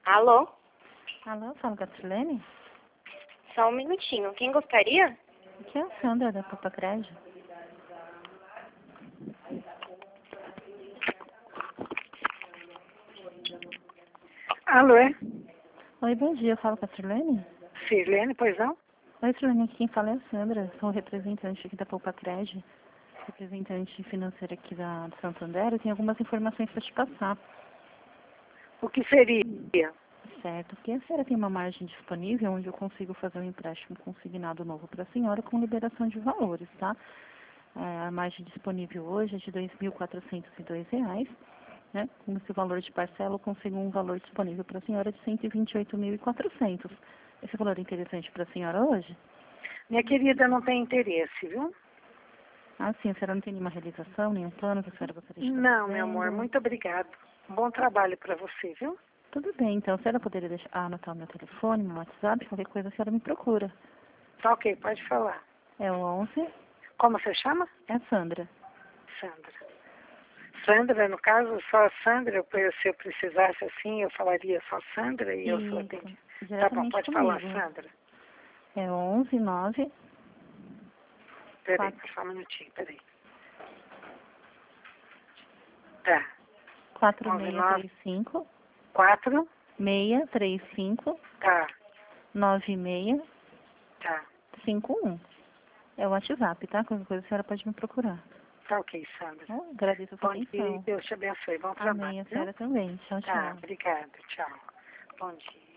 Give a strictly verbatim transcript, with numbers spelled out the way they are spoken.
Alô? Alô, fala com a Silene? Só um minutinho. Quem gostaria? Aqui é a Sandra, da Poupa Crédito. Alô, é? Oi, bom dia, eu falo com a Silene? Sirlene, pois não? Oi, Silene, aqui quem fala é a Sandra, sou representante aqui da Poupa Crédito, representante financeira aqui da, do Santander. Eu tenho algumas informações para te passar. O que seria? Certo, porque a senhora tem uma margem disponível onde eu consigo fazer um empréstimo consignado novo para a senhora com liberação de valores, tá? É, a margem disponível hoje é de dois mil quatrocentos e dois reais, né? Com esse valor de parcela eu consigo um valor disponível para a senhora de cento e vinte e oito mil e quatrocentos. Esse valor é interessante para a senhora hoje? Minha querida, não tem interesse, viu? Ah, sim, a senhora não tem nenhuma realização, nenhum plano que a senhora gostaria de estar Não, fazendo? meu amor, muito obrigado. Um bom trabalho para você, viu? Tudo bem, então, a senhora poderia deixar, ah, anotar o meu telefone, meu WhatsApp, qualquer coisa a senhora me procura. Tá ok, pode falar. É o onze, Como você chama? é a Sandra. Sandra. Sandra, no caso, só a Sandra, eu- se eu precisasse assim, eu falaria só Sandra e eu só Isso, atendi. Tá bom, diretamente pode comigo. falar, Sandra. É onze, nove, Peraí, quatro, só um minutinho, peraí. Tá. quatro onze, seis nove, três cinco, quatro, seis três cinco, tá, nove seis tá. cinco um. É o WhatsApp, tá? Qualquer coisa a senhora pode me procurar. Tá ok, Sandra. Tá? Agradeço a sua Bom dia e atenção. Deus te abençoe. Bom Amém, trabalho, a viu? senhora também. Tchau, Tá, tchau. obrigada. Tchau. Bom dia.